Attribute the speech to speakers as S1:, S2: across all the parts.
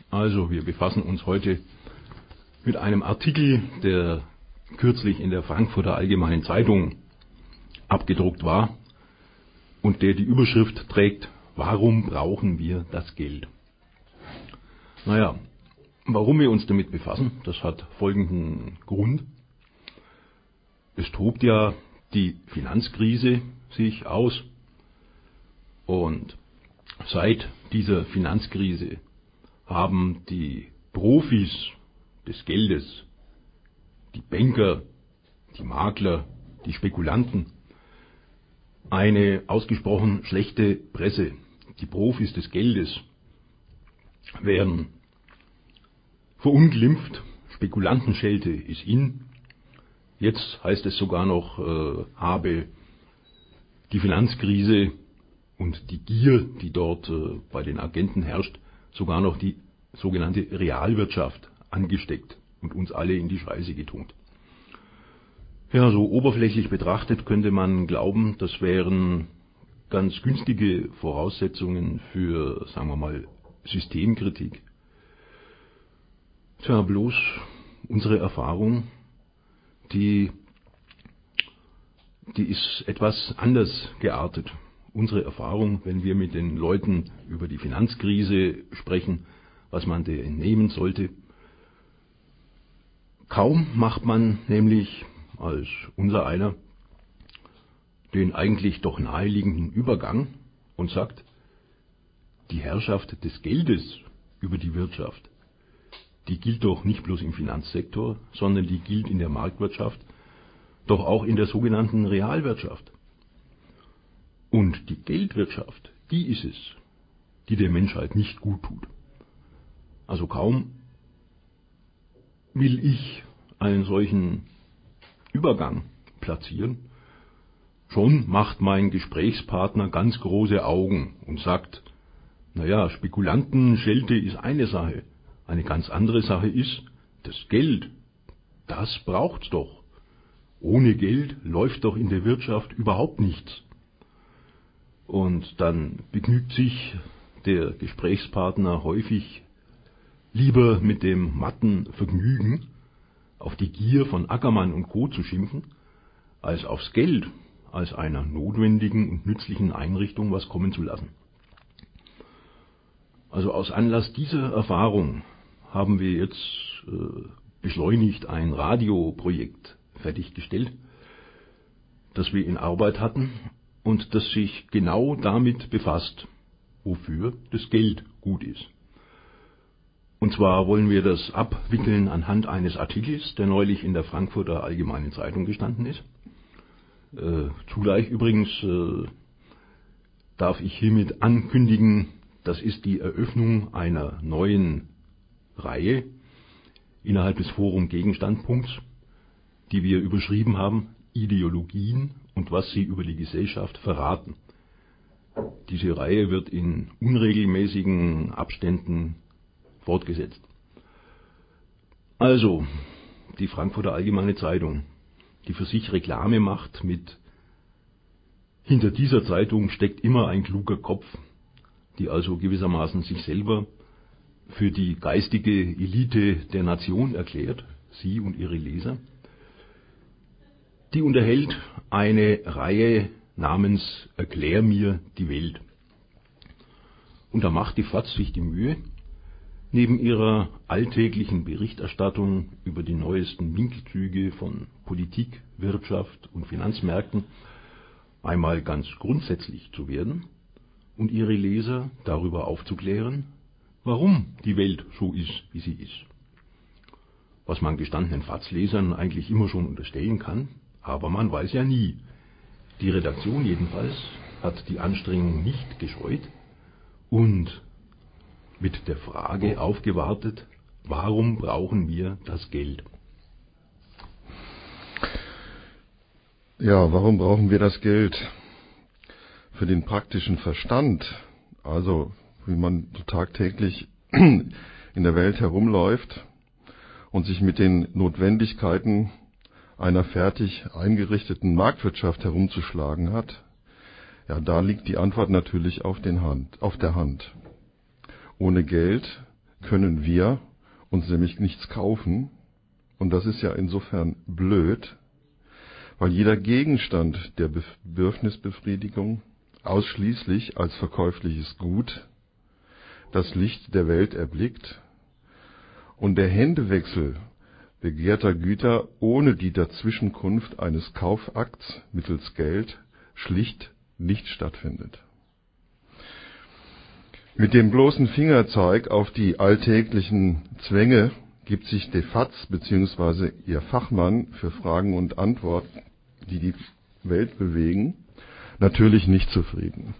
S1: Also, wir befassen uns heute mit einem Artikel, der kürzlich in der Frankfurter Allgemeinen Zeitung abgedruckt war und der die Überschrift trägt: Warum brauchen wir das Geld? Naja, warum wir uns damit befassen, das hat folgenden Grund. Es tobt ja die Finanzkrise sich aus und seit dieser Finanzkrise haben die Profis des Geldes, die Banker, die Makler, die Spekulanten, eine ausgesprochen schlechte Presse. Die Profis des Geldes werden verunglimpft, Spekulantenschelte ist in. Jetzt heißt es sogar noch, habe die Finanzkrise und die Gier, die dort bei den Agenten herrscht, sogar noch die sogenannte Realwirtschaft angesteckt und uns alle in die Scheiße getunkt. Ja, so oberflächlich betrachtet könnte man glauben, das wären ganz günstige Voraussetzungen für, sagen wir mal, Systemkritik. Tja, bloß unsere Erfahrung, die ist etwas anders geartet. Unsere Erfahrung, wenn wir mit den Leuten über die Finanzkrise sprechen, was man der nehmen sollte, kaum macht man nämlich als unser einer den eigentlich doch naheliegenden Übergang und sagt, die Herrschaft des Geldes über die Wirtschaft, die gilt doch nicht bloß im Finanzsektor, sondern die gilt in der Marktwirtschaft, doch auch in der sogenannten Realwirtschaft. Und die Geldwirtschaft, die ist es, die der Menschheit nicht gut tut. Also kaum will ich einen solchen Übergang platzieren, schon macht mein Gesprächspartner ganz große Augen und sagt, naja, Spekulantenschelte ist eine Sache, eine ganz andere Sache ist, das Geld, das braucht's doch. Ohne Geld läuft doch in der Wirtschaft überhaupt nichts. Und dann begnügt sich der Gesprächspartner häufig lieber mit dem matten Vergnügen, auf die Gier von Ackermann und Co. zu schimpfen, als aufs Geld, als einer notwendigen und nützlichen Einrichtung was kommen zu lassen. Also aus Anlass dieser Erfahrung haben wir jetzt beschleunigt ein Radioprojekt fertiggestellt, das wir in Arbeit hatten und das sich genau damit befasst, wofür das Geld gut ist. Und zwar wollen wir das abwickeln anhand eines Artikels, der neulich in der Frankfurter Allgemeinen Zeitung gestanden ist. Zugleich übrigens darf ich hiermit ankündigen, das ist die Eröffnung einer neuen Reihe innerhalb des Forum Gegenstandpunkts, die wir überschrieben haben, Ideologien und was sie über die Gesellschaft verraten. Diese Reihe wird in unregelmäßigen Abständen fortgesetzt. Also, die Frankfurter Allgemeine Zeitung, die für sich Reklame macht mit hinter dieser Zeitung steckt immer ein kluger Kopf, die also gewissermaßen sich selber für die geistige Elite der Nation erklärt, sie und ihre Leser, die unterhält eine Reihe namens Erklär mir die Welt. Und da macht die FAZ sich die Mühe, neben ihrer alltäglichen Berichterstattung über die neuesten Winkelzüge von Politik, Wirtschaft und Finanzmärkten einmal ganz grundsätzlich zu werden und ihre Leser darüber aufzuklären, warum die Welt so ist, wie sie ist. Was man gestandenen FAZ-Lesern eigentlich immer schon unterstellen kann, aber man weiß ja nie. Die Redaktion jedenfalls hat die Anstrengung nicht gescheut und mit der Frage aufgewartet, warum brauchen wir das Geld?
S2: Ja, warum brauchen wir das Geld? Für den praktischen Verstand, also wie man so tagtäglich in der Welt herumläuft und sich mit den Notwendigkeiten einer fertig eingerichteten Marktwirtschaft herumzuschlagen hat, ja, da liegt die Antwort natürlich auf der Hand. Ohne Geld können wir uns nämlich nichts kaufen. Und das ist ja insofern blöd, weil jeder Gegenstand der Bedürfnisbefriedigung ausschließlich als verkäufliches Gut das Licht der Welt erblickt und der Händewechsel begehrter Güter ohne die Dazwischenkunft eines Kaufakts mittels Geld schlicht nicht stattfindet. Mit dem bloßen Fingerzeig auf die alltäglichen Zwänge gibt sich die FAZ bzw. ihr Fachmann für Fragen und Antworten, die die Welt bewegen, natürlich nicht zufrieden.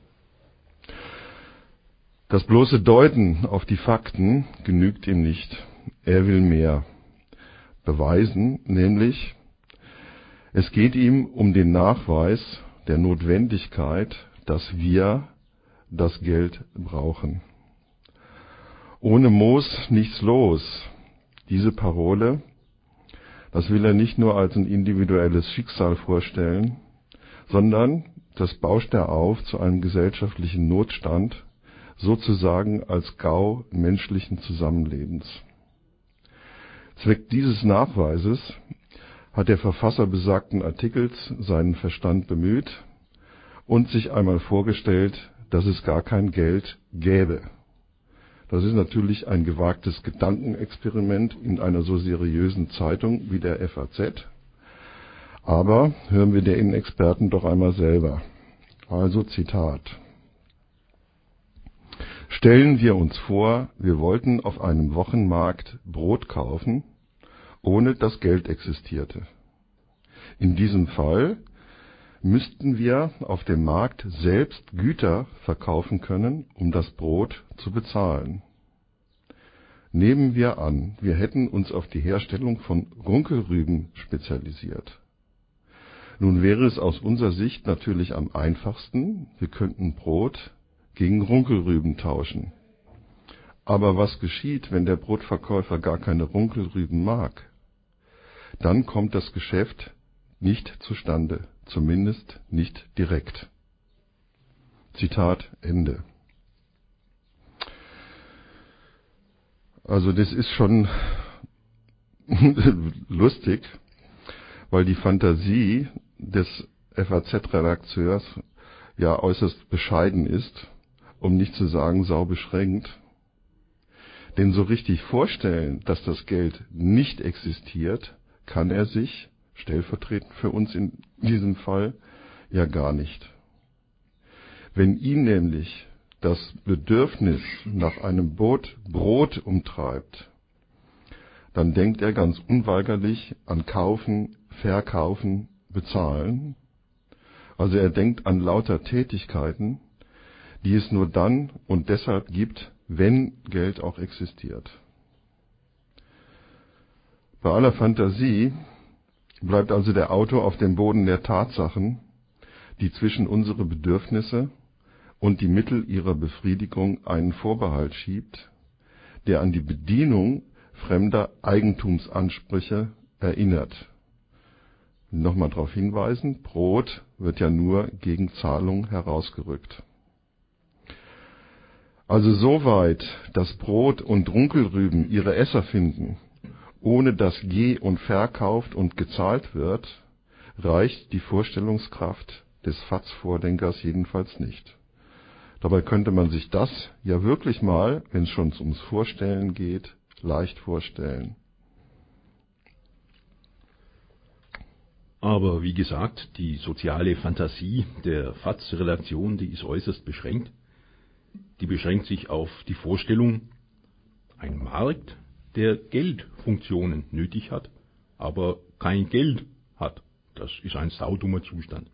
S2: Das bloße Deuten auf die Fakten genügt ihm nicht. Er will mehr beweisen, nämlich es geht ihm um den Nachweis der Notwendigkeit, dass wir das Geld brauchen. Ohne Moos nichts los. Diese Parole, das will er nicht nur als ein individuelles Schicksal vorstellen, sondern das bauscht er auf zu einem gesellschaftlichen Notstand, sozusagen als Gau menschlichen Zusammenlebens. Zweck dieses Nachweises hat der Verfasser besagten Artikels seinen Verstand bemüht und sich einmal vorgestellt, dass es gar kein Geld gäbe. Das ist natürlich ein gewagtes Gedankenexperiment in einer so seriösen Zeitung wie der FAZ. Aber hören wir den Experten doch einmal selber. Also Zitat. Stellen wir uns vor, wir wollten auf einem Wochenmarkt Brot kaufen, ohne dass Geld existierte. In diesem Fall müssten wir auf dem Markt selbst Güter verkaufen können, um das Brot zu bezahlen. Nehmen wir an, wir hätten uns auf die Herstellung von Runkelrüben spezialisiert. Nun wäre es aus unserer Sicht natürlich am einfachsten, wir könnten Brot gegen Runkelrüben tauschen. Aber was geschieht, wenn der Brotverkäufer gar keine Runkelrüben mag? Dann kommt das Geschäft nicht zustande, zumindest nicht direkt. Zitat Ende. Also das ist schon lustig, weil die Fantasie des FAZ-Redakteurs ja äußerst bescheiden ist, um nicht zu sagen sau beschränkt. Denn so richtig vorstellen, dass das Geld nicht existiert, kann er sich, stellvertretend für uns in diesem Fall, ja gar nicht. Wenn ihn nämlich das Bedürfnis nach einem Brot umtreibt, dann denkt er ganz unweigerlich an Kaufen, Verkaufen, Bezahlen. Also er denkt an lauter Tätigkeiten, die es nur dann und deshalb gibt, wenn Geld auch existiert. Bei aller Fantasie bleibt also der Autor auf dem Boden der Tatsachen, die zwischen unsere Bedürfnisse und die Mittel ihrer Befriedigung einen Vorbehalt schiebt, der an die Bedienung fremder Eigentumsansprüche erinnert. Nochmal darauf hinweisen, Brot wird ja nur gegen Zahlung herausgerückt. Also soweit, dass Brot und Runkelrüben ihre Esser finden, ohne dass je und verkauft und gezahlt wird, reicht die Vorstellungskraft des FAZ-Vordenkers jedenfalls nicht. Dabei könnte man sich das ja wirklich mal, wenn es schon ums Vorstellen geht, leicht vorstellen.
S1: Aber wie gesagt, die soziale Fantasie der FAZ-Redaktion, die ist äußerst beschränkt. Die beschränkt sich auf die Vorstellung, ein Markt, der Geldfunktionen nötig hat, aber kein Geld hat. Das ist ein saudummer Zustand.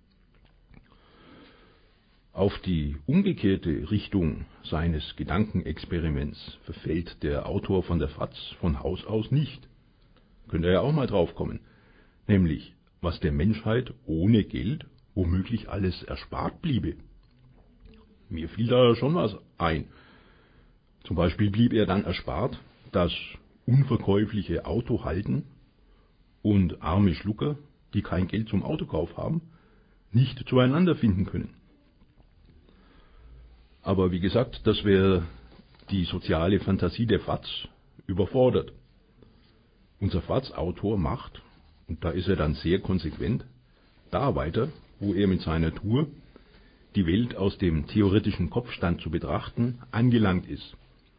S1: Auf die umgekehrte Richtung seines Gedankenexperiments verfällt der Autor von der FAZ von Haus aus nicht. Könnte er ja auch mal drauf kommen. Nämlich, was der Menschheit ohne Geld womöglich alles erspart bliebe. Mir fiel da schon was ein. Zum Beispiel blieb er dann erspart, dass unverkäufliche Auto halten und arme Schlucker, die kein Geld zum Autokauf haben, nicht zueinander finden können. Aber wie gesagt, das wäre die soziale Fantasie der FAZ überfordert. Unser FAZ-Autor macht, und da ist er dann sehr konsequent, da weiter, wo er mit seiner Tour, die Welt aus dem theoretischen Kopfstand zu betrachten, angelangt ist.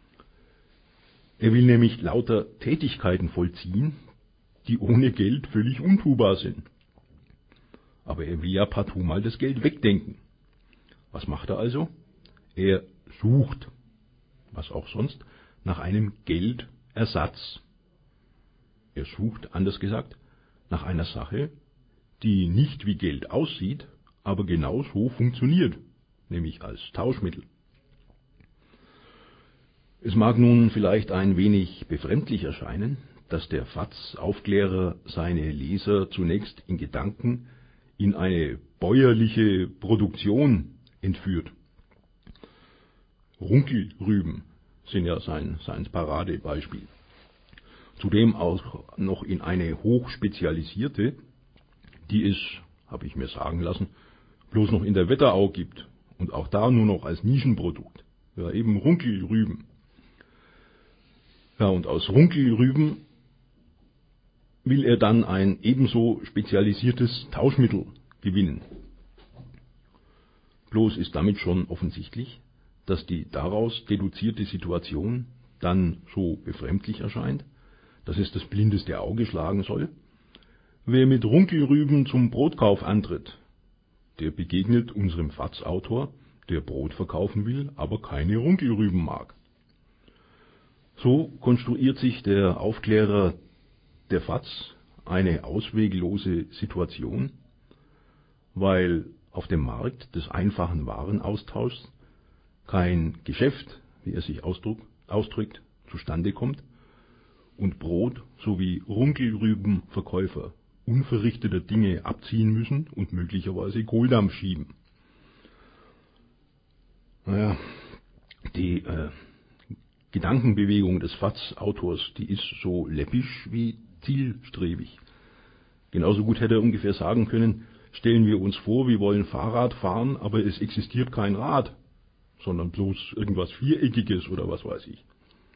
S1: Er will nämlich lauter Tätigkeiten vollziehen, die ohne Geld völlig untubar sind. Aber er will ja partout mal das Geld wegdenken. Was macht er also? Er sucht, was auch sonst, nach einem Geldersatz. Er sucht, anders gesagt, nach einer Sache, die nicht wie Geld aussieht, aber genau so funktioniert, nämlich als Tauschmittel. Es mag nun vielleicht ein wenig befremdlich erscheinen, dass der FAZ-Aufklärer seine Leser zunächst in Gedanken in eine bäuerliche Produktion entführt. Runkelrüben sind ja sein Paradebeispiel. Zudem auch noch in eine hochspezialisierte, die es, habe ich mir sagen lassen, bloß noch in der Wetterau gibt und auch da nur noch als Nischenprodukt. Ja, eben Runkelrüben. Ja, und aus Runkelrüben will er dann ein ebenso spezialisiertes Tauschmittel gewinnen. Bloß ist damit schon offensichtlich, dass die daraus deduzierte Situation dann so befremdlich erscheint, dass es das blindeste Auge schlagen soll. Wer mit Runkelrüben zum Brotkauf antritt, der begegnet unserem FAZ-Autor, der Brot verkaufen will, aber keine Runkelrüben mag. So konstruiert sich der Aufklärer der FAZ eine ausweglose Situation, weil auf dem Markt des einfachen Warenaustauschs kein Geschäft, wie er sich ausdrückt, zustande kommt und Brot sowie Runkelrübenverkäufer unverrichteter Dinge abziehen müssen und möglicherweise Kohldampf schieben. Naja, die Gedankenbewegung des FAZ-Autors, die ist so läppisch wie zielstrebig. Genauso gut hätte er ungefähr sagen können, stellen wir uns vor, wir wollen Fahrrad fahren, aber es existiert kein Rad, sondern bloß irgendwas Viereckiges oder was weiß ich.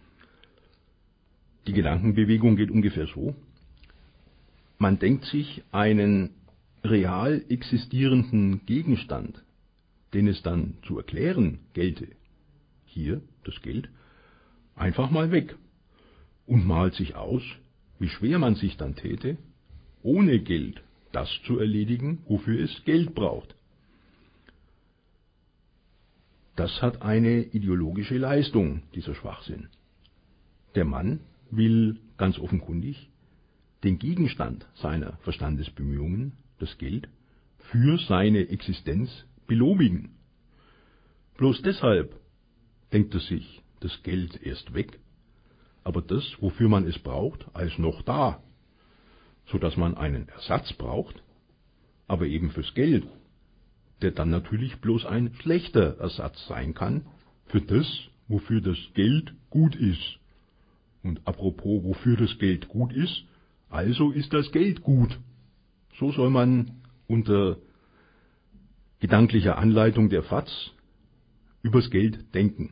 S1: Die Gedankenbewegung geht ungefähr so. Man denkt sich einen real existierenden Gegenstand, den es dann zu erklären gelte, hier das Geld, einfach mal weg und malt sich aus, wie schwer man sich dann täte, ohne Geld das zu erledigen, wofür es Geld braucht. Das hat eine ideologische Leistung, dieser Schwachsinn. Der Mann will ganz offenkundig den Gegenstand seiner Verstandesbemühungen, das Geld, für seine Existenz belobigen. Bloß deshalb denkt er sich das Geld erst weg, aber das, wofür man es braucht, als noch da, so dass man einen Ersatz braucht, aber eben fürs Geld, der dann natürlich bloß ein schlechter Ersatz sein kann für das, wofür das Geld gut ist. Und apropos, wofür das Geld gut ist, also ist das Geld gut. So soll man unter gedanklicher Anleitung der FAZ übers Geld denken.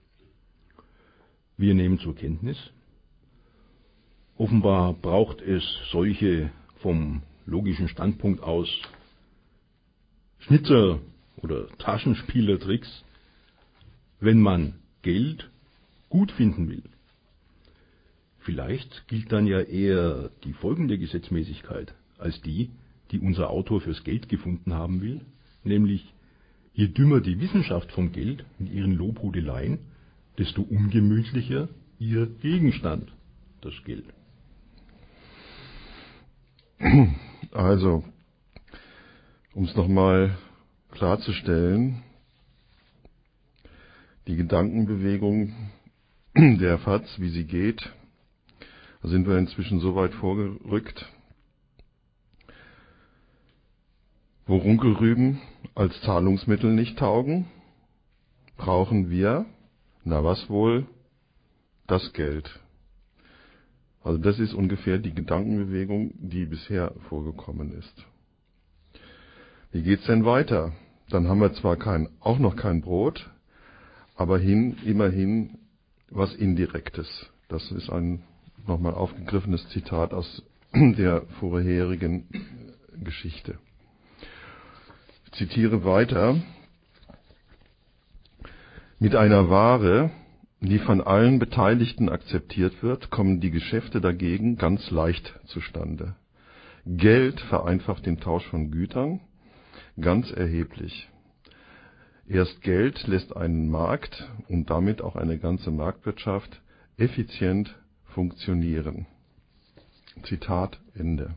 S1: Wir nehmen zur Kenntnis, offenbar braucht es solche vom logischen Standpunkt aus Schnitzer- oder Taschenspielertricks, wenn man Geld gut finden will. Vielleicht gilt dann ja eher die folgende Gesetzmäßigkeit als die, die unser Autor fürs Geld gefunden haben will, nämlich je dümmer die Wissenschaft vom Geld mit ihren Lobhudeleien, desto ungemütlicher ihr Gegenstand, das Geld.
S2: Also, um es nochmal klarzustellen, die Gedankenbewegung der FAZ, wie sie geht, da sind wir inzwischen so weit vorgerückt, wo Runkelrüben als Zahlungsmittel nicht taugen, brauchen wir, na was wohl, das Geld. Also das ist ungefähr die Gedankenbewegung, die bisher vorgekommen ist. Wie geht's denn weiter? Dann haben wir zwar auch noch kein Brot, aber immerhin was Indirektes. Das ist ein nochmal aufgegriffenes Zitat aus der vorherigen Geschichte. Ich zitiere weiter. Mit einer Ware, die von allen Beteiligten akzeptiert wird, kommen die Geschäfte dagegen ganz leicht zustande. Geld vereinfacht den Tausch von Gütern ganz erheblich. Erst Geld lässt einen Markt und damit auch eine ganze Marktwirtschaft effizient funktionieren. Zitat Ende.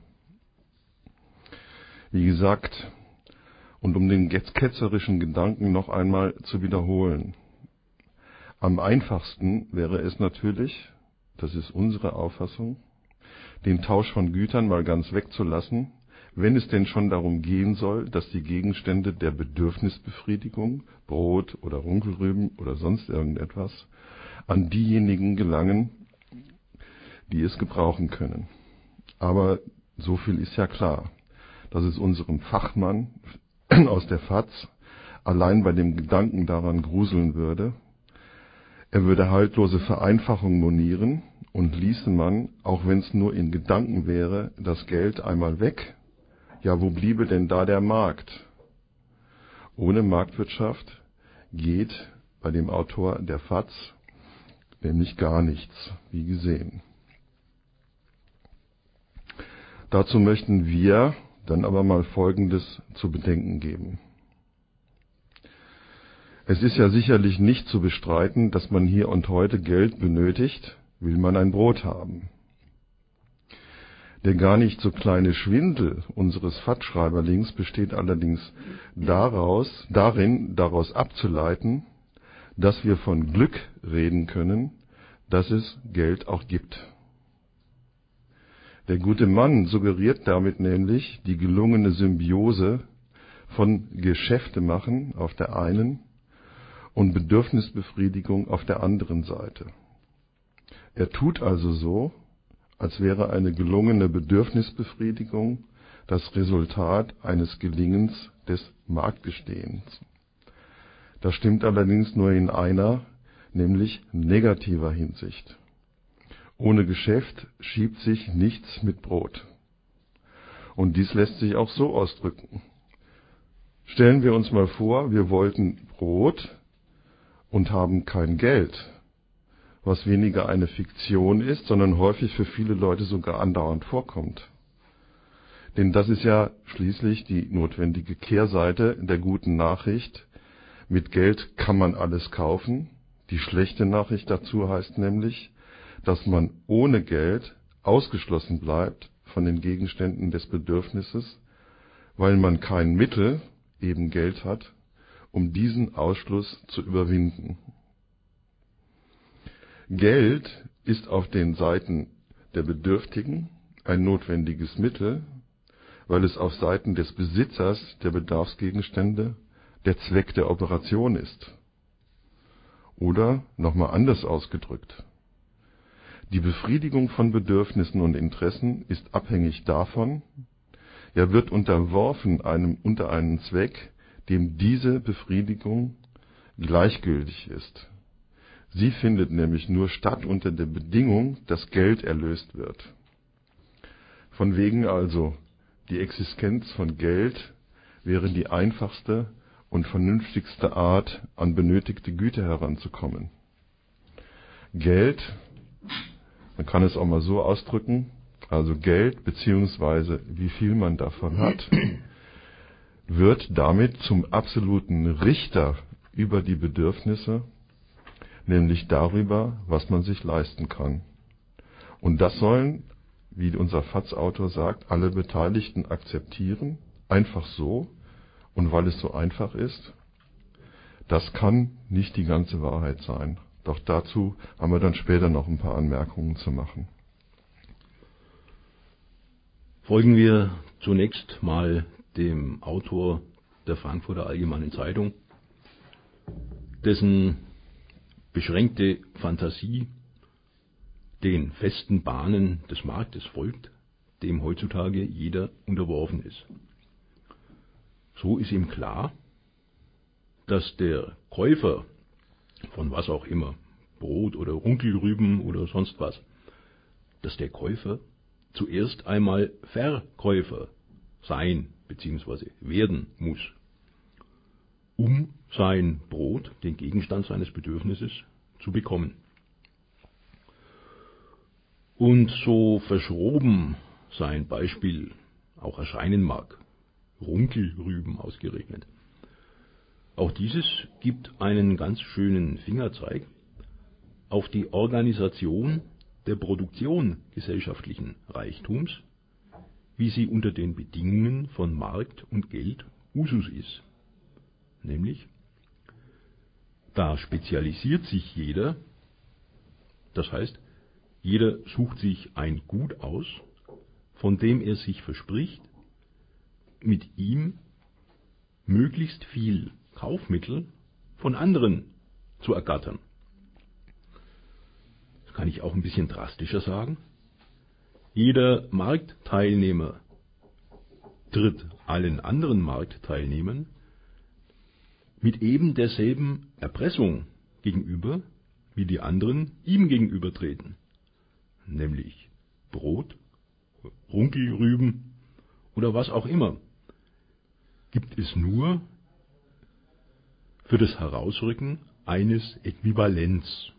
S2: Wie gesagt, und um den ketzerischen Gedanken noch einmal zu wiederholen, am einfachsten wäre es natürlich, das ist unsere Auffassung, den Tausch von Gütern mal ganz wegzulassen, wenn es denn schon darum gehen soll, dass die Gegenstände der Bedürfnisbefriedigung, Brot oder Runkelrüben oder sonst irgendetwas, an diejenigen gelangen, die es gebrauchen können. Aber so viel ist ja klar, dass es unserem Fachmann aus der FAZ allein bei dem Gedanken daran gruseln würde. Er würde haltlose Vereinfachung monieren und ließe man, auch wenn es nur in Gedanken wäre, das Geld einmal weg. Ja, wo bliebe denn da der Markt? Ohne Marktwirtschaft geht bei dem Autor der FAZ nämlich gar nichts, wie gesehen. Dazu möchten wir dann aber mal Folgendes zu bedenken geben. Es ist ja sicherlich nicht zu bestreiten, dass man hier und heute Geld benötigt, will man ein Brot haben. Der gar nicht so kleine Schwindel unseres FAZ-Schreiberlings besteht allerdings darin, daraus abzuleiten, dass wir von Glück reden können, dass es Geld auch gibt. Der gute Mann suggeriert damit nämlich die gelungene Symbiose von Geschäftemachen auf der einen und Bedürfnisbefriedigung auf der anderen Seite. Er tut also so, als wäre eine gelungene Bedürfnisbefriedigung das Resultat eines Gelingens des Marktgestehens. Das stimmt allerdings nur in einer, nämlich negativer Hinsicht. Ohne Geschäft schiebt sich nichts mit Brot. Und dies lässt sich auch so ausdrücken. Stellen wir uns mal vor, wir wollten Brot und haben kein Geld, was weniger eine Fiktion ist, sondern häufig für viele Leute sogar andauernd vorkommt. Denn das ist ja schließlich die notwendige Kehrseite der guten Nachricht. Mit Geld kann man alles kaufen. Die schlechte Nachricht dazu heißt nämlich, dass man ohne Geld ausgeschlossen bleibt von den Gegenständen des Bedürfnisses, weil man kein Mittel, eben Geld hat, um diesen Ausschluss zu überwinden. Geld ist auf den Seiten der Bedürftigen ein notwendiges Mittel, weil es auf Seiten des Besitzers der Bedarfsgegenstände der Zweck der Operation ist. Oder nochmal anders ausgedrückt: Die Befriedigung von Bedürfnissen und Interessen ist abhängig davon, ja wird unterworfen unter einen Zweck, dem diese Befriedigung gleichgültig ist. Sie findet nämlich nur statt unter der Bedingung, dass Geld erlöst wird. Von wegen also, die Existenz von Geld wäre die einfachste und vernünftigste Art, an benötigte Güter heranzukommen. Geld, man kann es auch mal so ausdrücken, also Geld bzw. wie viel man davon hat, wird damit zum absoluten Richter über die Bedürfnisse, nämlich darüber, was man sich leisten kann. Und das sollen, wie unser FAZ-Autor sagt, alle Beteiligten akzeptieren, einfach so, und weil es so einfach ist. Das kann nicht die ganze Wahrheit sein. Doch dazu haben wir dann später noch ein paar Anmerkungen zu machen.
S1: Folgen wir zunächst mal dem Autor der Frankfurter Allgemeinen Zeitung, dessen beschränkte Fantasie den festen Bahnen des Marktes folgt, dem heutzutage jeder unterworfen ist. So ist ihm klar, dass der Käufer von was auch immer, Brot oder Runkelrüben oder sonst was, dass der Käufer zuerst einmal Verkäufer sein bzw. werden muss, um sein Brot, den Gegenstand seines Bedürfnisses, zu bekommen. Und so verschroben sein Beispiel auch erscheinen mag, Runkelrüben ausgerechnet, auch dieses gibt einen ganz schönen Fingerzeig auf die Organisation der Produktion gesellschaftlichen Reichtums, wie sie unter den Bedingungen von Markt und Geld Usus ist. Nämlich, da spezialisiert sich jeder, das heißt, jeder sucht sich ein Gut aus, von dem er sich verspricht, mit ihm möglichst viel Kaufmittel von anderen zu ergattern. Das kann ich auch ein bisschen drastischer sagen. Jeder Marktteilnehmer tritt allen anderen Marktteilnehmern mit eben derselben Erpressung gegenüber, wie die anderen ihm gegenübertreten, nämlich Brot, Runkelrüben oder was auch immer, gibt es nur für das Herausrücken eines Äquivalents.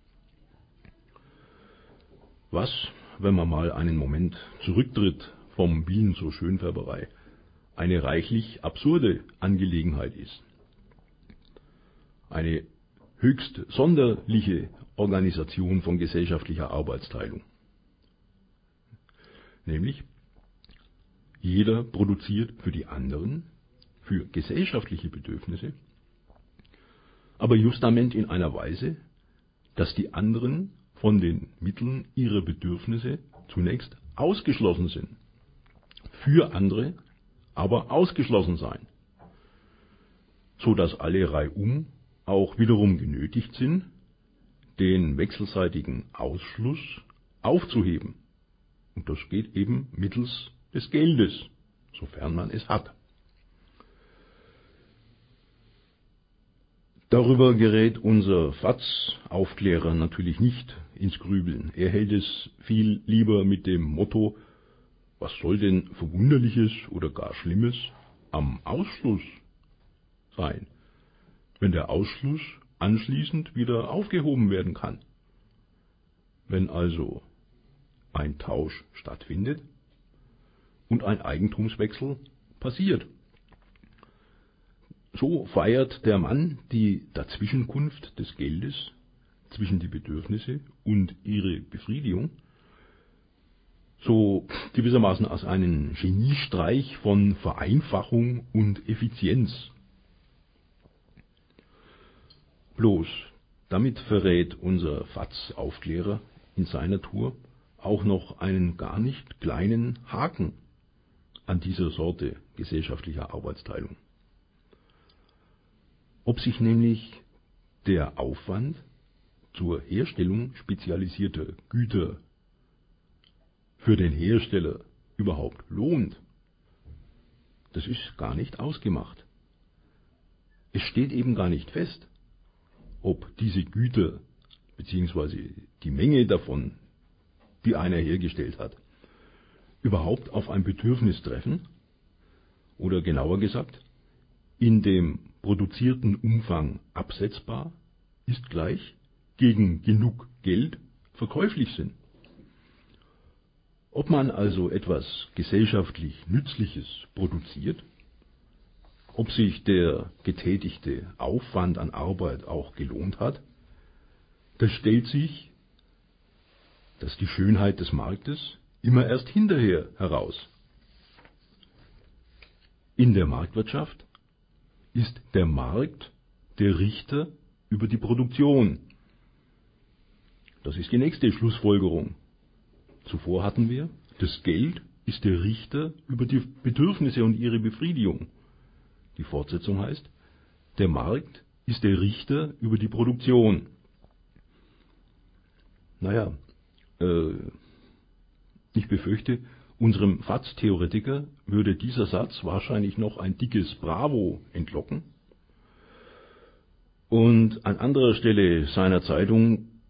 S1: Was, wenn man mal einen Moment zurücktritt vom Wien zur Schönfärberei, eine reichlich absurde Angelegenheit ist. Eine höchst sonderliche Organisation von gesellschaftlicher Arbeitsteilung. Nämlich, jeder produziert für die anderen, für gesellschaftliche Bedürfnisse, aber justament in einer Weise, dass die anderen von den Mitteln ihrer Bedürfnisse zunächst ausgeschlossen sind. Für andere aber ausgeschlossen sein, so dass alle reihum auch wiederum genötigt sind, den wechselseitigen Ausschluss aufzuheben. Und das geht eben mittels des Geldes, sofern man es hat. Darüber gerät unser FAZ-Aufklärer natürlich nicht ins Grübeln. Er hält es viel lieber mit dem Motto, was soll denn Verwunderliches oder gar Schlimmes am Ausschluss sein, wenn der Ausschluss anschließend wieder aufgehoben werden kann. Wenn also ein Tausch stattfindet und ein Eigentumswechsel passiert. So feiert der Mann die Dazwischenkunft des Geldes zwischen die Bedürfnisse und ihre Befriedigung, so gewissermaßen als einen Geniestreich von Vereinfachung und Effizienz. Bloß, damit verrät unser FAZ-Aufklärer in seiner Tour auch noch einen gar nicht kleinen Haken an dieser Sorte gesellschaftlicher Arbeitsteilung. Ob sich nämlich der Aufwand zur Herstellung spezialisierter Güter für den Hersteller überhaupt lohnt, das ist gar nicht ausgemacht. Es steht eben gar nicht fest, ob diese Güter bzw. die Menge davon, die einer hergestellt hat, überhaupt auf ein Bedürfnis treffen oder genauer gesagt, in dem produzierten Umfang absetzbar ist gleich gegen genug Geld verkäuflich sind. Ob man also etwas gesellschaftlich Nützliches produziert, ob sich der getätigte Aufwand an Arbeit auch gelohnt hat, das stellt sich, dass die Schönheit des Marktes immer erst hinterher heraus. In der Marktwirtschaft ist der Markt der Richter über die Produktion. Das ist die nächste Schlussfolgerung. Zuvor hatten wir, das Geld ist der Richter über die Bedürfnisse und ihre Befriedigung. Die Fortsetzung heißt, der Markt ist der Richter über die Produktion. Naja, ich befürchte, unserem FAZ-Theoretiker würde dieser Satz wahrscheinlich noch ein dickes Bravo entlocken. Und an anderer Stelle seiner Zeitung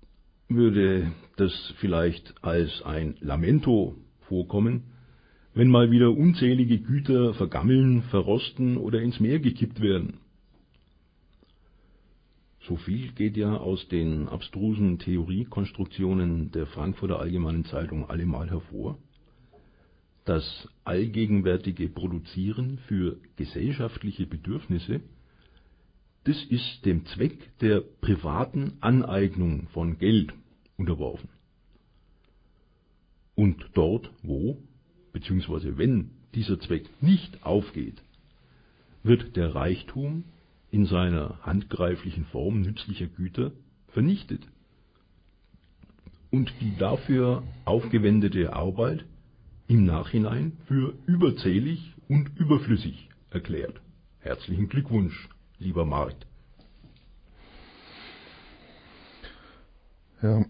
S1: würde das vielleicht als ein Lamento vorkommen, wenn mal wieder unzählige Güter vergammeln, verrosten oder ins Meer gekippt werden. So viel geht ja aus den abstrusen Theoriekonstruktionen der Frankfurter Allgemeinen Zeitung allemal hervor. Das allgegenwärtige Produzieren für gesellschaftliche Bedürfnisse, das ist dem Zweck der privaten Aneignung von Geld unterworfen. Und dort, wo, beziehungsweise wenn dieser Zweck nicht aufgeht, wird der Reichtum in seiner handgreiflichen Form nützlicher Güter vernichtet und die dafür aufgewendete Arbeit im Nachhinein für überzählig und überflüssig erklärt. Herzlichen Glückwunsch, lieber Markt.
S2: Ja,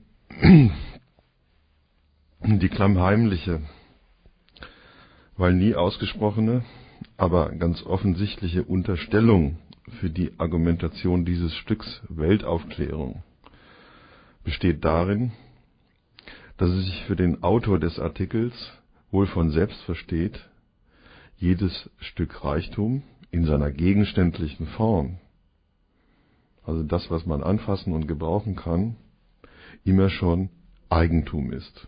S2: die klammheimliche, weil nie ausgesprochene, aber ganz offensichtliche Unterstellung für die Argumentation dieses Stücks Weltaufklärung besteht darin, dass es sich für den Autor des Artikels wohl von selbst versteht, jedes Stück Reichtum in seiner gegenständlichen Form, also das, was man anfassen und gebrauchen kann, immer schon Eigentum ist.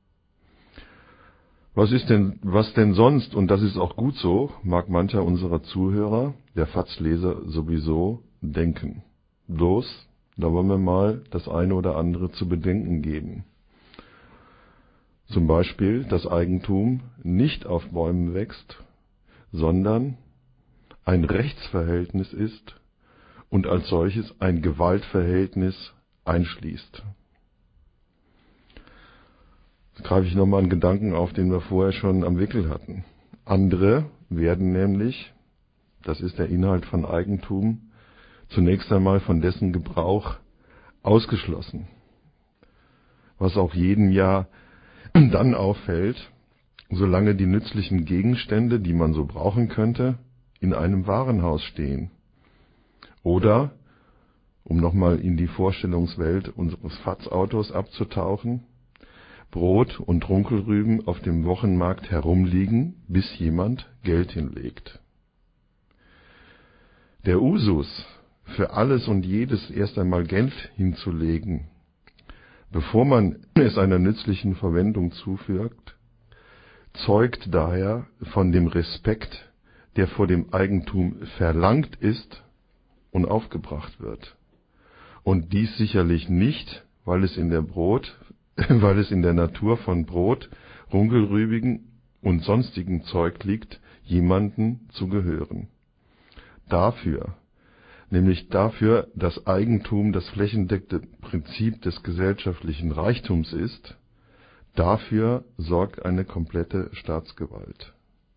S2: Was denn sonst, und das ist auch gut so, mag mancher unserer Zuhörer, der FAZ-Leser sowieso, denken. Bloß, da wollen wir mal das eine oder andere zu bedenken geben. Zum Beispiel, dass Eigentum nicht auf Bäumen wächst, sondern ein Rechtsverhältnis ist und als solches ein Gewaltverhältnis einschließt. Jetzt greife ich nochmal einen Gedanken auf, den wir vorher schon am Wickel hatten. Andere werden nämlich, das ist der Inhalt von Eigentum, zunächst einmal von dessen Gebrauch ausgeschlossen. Was auch jedem ja dann auffällt, solange die nützlichen Gegenstände, die man so brauchen könnte, in einem Warenhaus stehen. Oder, um nochmal in die Vorstellungswelt unseres FAZ-Autors abzutauchen, Brot und Runkelrüben auf dem Wochenmarkt herumliegen, bis jemand Geld hinlegt. Der Usus, für alles und jedes erst einmal Geld hinzulegen, bevor man es einer nützlichen Verwendung zufügt, zeugt daher von dem Respekt, der vor dem Eigentum verlangt ist und aufgebracht wird. Und dies sicherlich nicht, weil es in der Natur von Brot, Runkelrübigen und sonstigem Zeug liegt, jemanden zu gehören. Dafür, nämlich dafür, dass Eigentum das flächendeckende Prinzip des gesellschaftlichen Reichtums ist, dafür sorgt eine komplette Staatsgewalt.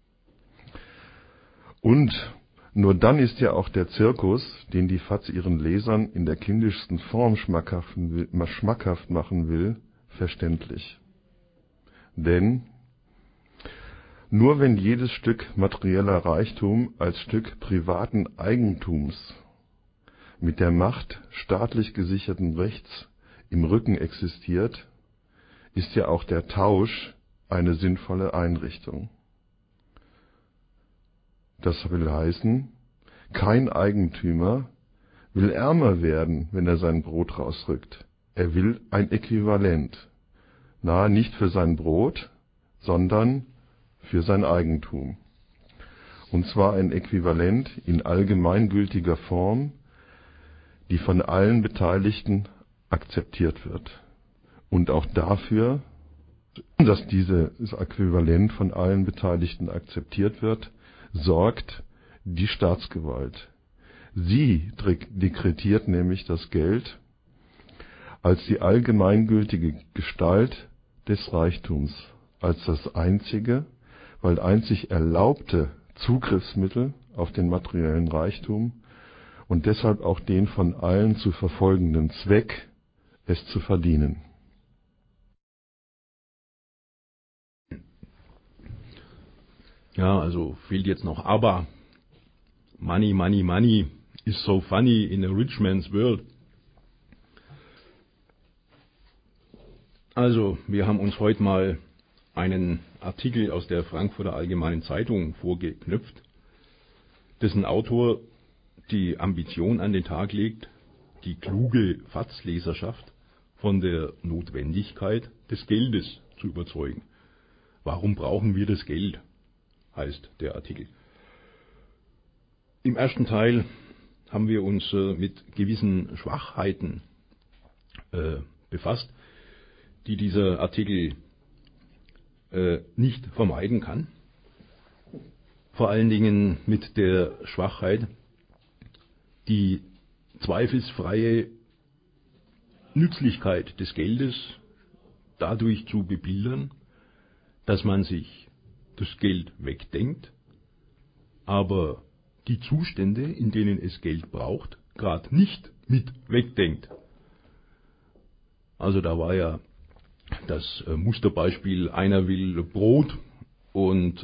S2: Und nur dann ist ja auch der Zirkus, den die FAZ ihren Lesern in der kindischsten Form schmackhaft machen will, verständlich. Denn nur wenn jedes Stück materieller Reichtum als Stück privaten Eigentums mit der Macht staatlich gesicherten Rechts im Rücken existiert, ist ja auch der Tausch eine sinnvolle Einrichtung. Das will heißen, kein Eigentümer will ärmer werden, wenn er sein Brot rausrückt. Er will ein Äquivalent. Nicht für sein Brot, sondern für sein Eigentum. Und zwar ein Äquivalent in allgemeingültiger Form, die von allen Beteiligten akzeptiert wird. Und auch dafür, dass dieses Äquivalent von allen Beteiligten akzeptiert wird, sorgt die Staatsgewalt. Sie dekretiert nämlich das Geld als die allgemeingültige Gestalt des Reichtums, als das einzige, weil einzig erlaubte Zugriffsmittel auf den materiellen Reichtum und deshalb auch den von allen zu verfolgenden Zweck, es zu verdienen.
S1: Ja, also fehlt jetzt noch aber. Money, money, money is so funny in a rich man's world. Also, wir haben uns heute mal einen Artikel aus der Frankfurter Allgemeinen Zeitung vorgeknüpft, dessen Autor die Ambition an den Tag legt, die kluge FAZ-Leserschaft von der Notwendigkeit des Geldes zu überzeugen. Warum brauchen wir das Geld, heißt der Artikel. Im ersten Teil haben wir uns mit gewissen Schwachheiten befasst, die dieser Artikel nicht vermeiden kann. Vor allen Dingen mit der Schwachheit, die zweifelsfreie Nützlichkeit des Geldes dadurch zu bebildern, dass man sich das Geld wegdenkt, aber die Zustände, in denen es Geld braucht, gerade nicht mit wegdenkt. Also da war ja das Musterbeispiel, einer will Brot und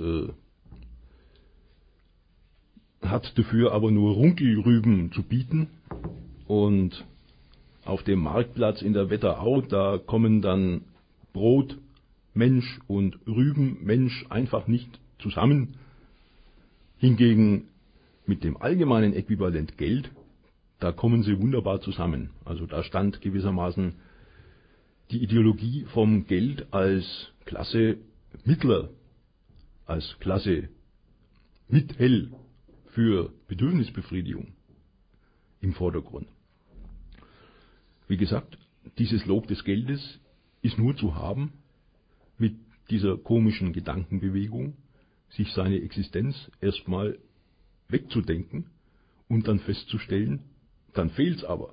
S1: hat dafür aber nur Runkelrüben zu bieten, und auf dem Marktplatz in der Wetterau, da kommen dann Brot, Mensch und Rüben, Mensch einfach nicht zusammen. Hingegen mit dem allgemeinen Äquivalent Geld, da kommen sie wunderbar zusammen. Also da stand gewissermaßen die Ideologie vom Geld als Klasse Mittler, als Klasse Mittel für Bedürfnisbefriedigung im Vordergrund. Wie gesagt, dieses Lob des Geldes ist nur zu haben mit dieser komischen Gedankenbewegung, sich seine Existenz erstmal wegzudenken und dann festzustellen, dann fehlt's aber.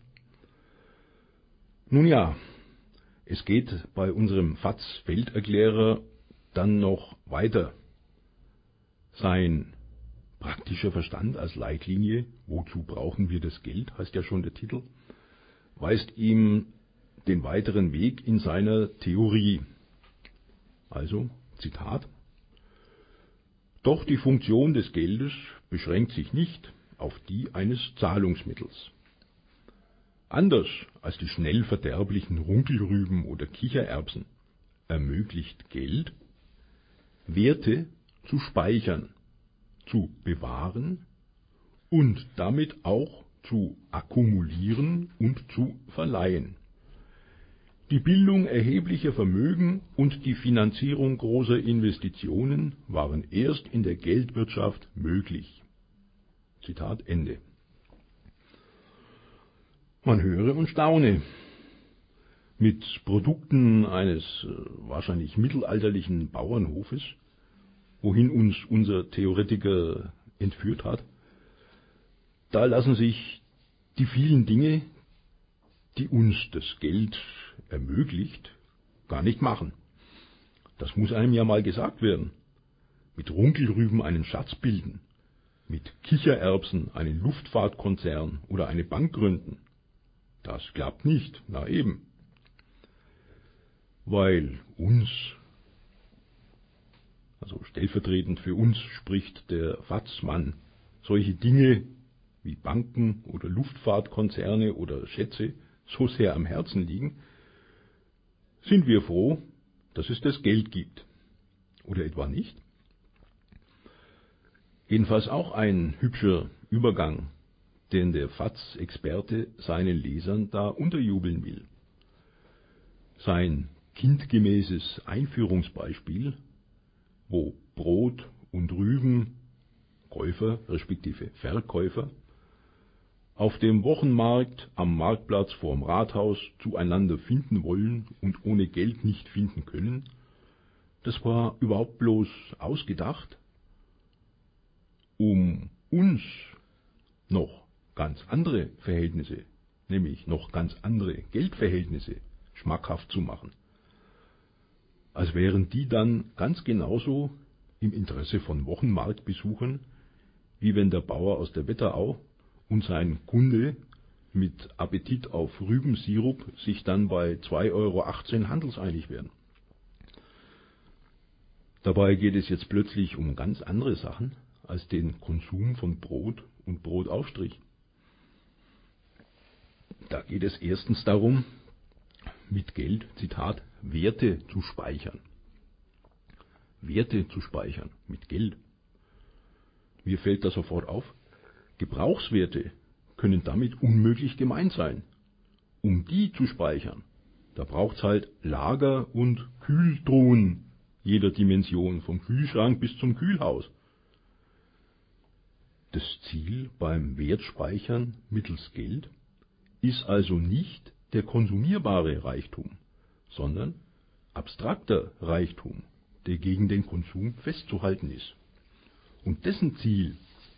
S1: Nun ja, es geht bei unserem FAZ-Welterklärer dann noch weiter. Sein praktischer Verstand als Leitlinie, wozu brauchen wir das Geld, heißt ja schon der Titel, weist ihm den weiteren Weg in seiner Theorie. Also, Zitat: Doch die Funktion des Geldes beschränkt sich nicht auf die eines Zahlungsmittels. Anders als die schnell verderblichen Runkelrüben oder Kichererbsen ermöglicht Geld, Werte zu speichern, zu bewahren und damit auch zu akkumulieren und zu verleihen. Die Bildung erheblicher Vermögen und die Finanzierung großer Investitionen waren erst in der Geldwirtschaft möglich. Zitat Ende. Man höre und staune. Mit Produkten eines wahrscheinlich mittelalterlichen Bauernhofes, wohin uns unser Theoretiker entführt hat, da lassen sich die vielen Dinge, die uns das Geld ermöglicht, gar nicht machen. Das muss einem ja mal gesagt werden. Mit Runkelrüben einen Schatz bilden, mit Kichererbsen einen Luftfahrtkonzern oder eine Bank gründen, das klappt nicht, na eben. Weil uns, also stellvertretend für uns spricht der FAZ-Mann, solche Dinge wie Banken oder Luftfahrtkonzerne oder Schätze so sehr am Herzen liegen, sind wir froh, dass es das Geld gibt. Oder etwa nicht? Jedenfalls auch ein hübscher Übergang, den der FAZ-Experte seinen Lesern da unterjubeln will. Sein kindgemäßes Einführungsbeispiel, wo Brot und Rüben, Käufer respektive Verkäufer, auf dem Wochenmarkt am Marktplatz vorm Rathaus zueinander finden wollen und ohne Geld nicht finden können, das war überhaupt bloß ausgedacht, um uns noch ganz andere Verhältnisse, nämlich noch ganz andere Geldverhältnisse schmackhaft zu machen. Als wären die dann ganz genauso im Interesse von Wochenmarktbesuchern, wie wenn der Bauer aus der Wetterau und sein Kunde mit Appetit auf Rübensirup sich dann bei 2,18 € handelseinig werden. Dabei geht es jetzt plötzlich um ganz andere Sachen als den Konsum von Brot und Brotaufstrich. Da geht es erstens darum, mit Geld, Zitat, Werte zu speichern. Werte zu speichern mit Geld. Mir fällt da sofort auf, Gebrauchswerte können damit unmöglich gemeint sein. Um die zu speichern, da braucht's halt Lager und Kühltruhen jeder Dimension, vom Kühlschrank bis zum Kühlhaus. Das Ziel beim Wertspeichern mittels Geld ist also nicht der konsumierbare Reichtum, sondern abstrakter Reichtum, der gegen den Konsum festzuhalten ist. Und dessen Ziel,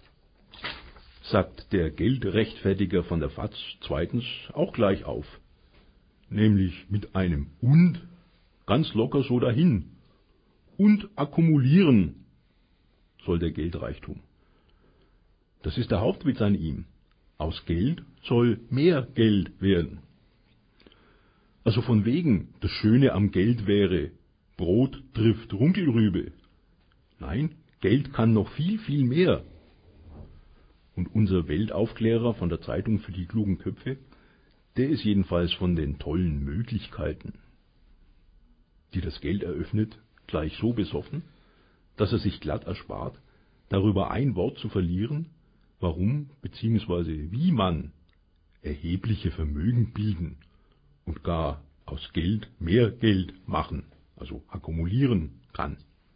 S1: sagt der Geldrechtfertiger von der FAZ zweitens auch gleich auf, nämlich mit einem und ganz locker so dahin. Und akkumulieren soll der Geldreichtum. Das ist der Hauptwitz an ihm. Aus Geld soll mehr Geld werden. Also von wegen, das Schöne am Geld wäre, Brot trifft Runkelrübe. Nein, Geld kann noch viel, viel mehr. Und unser Weltaufklärer von der Zeitung für die klugen Köpfe, der ist jedenfalls von den tollen Möglichkeiten, die das Geld eröffnet, gleich so besoffen, dass er sich glatt erspart, darüber ein Wort zu verlieren, warum bzw. wie man erhebliche Vermögen bilden und gar aus Geld mehr Geld machen, also akkumulieren kann.